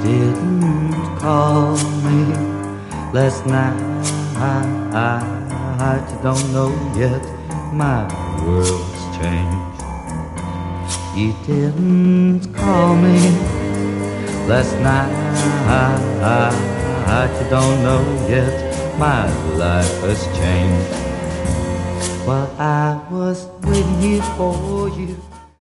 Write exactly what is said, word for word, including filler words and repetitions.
didn't call me last night. You don't know yet, my world's changed. You didn't call me last night. You don't know yet, my life has changed. While I was waiting here for you,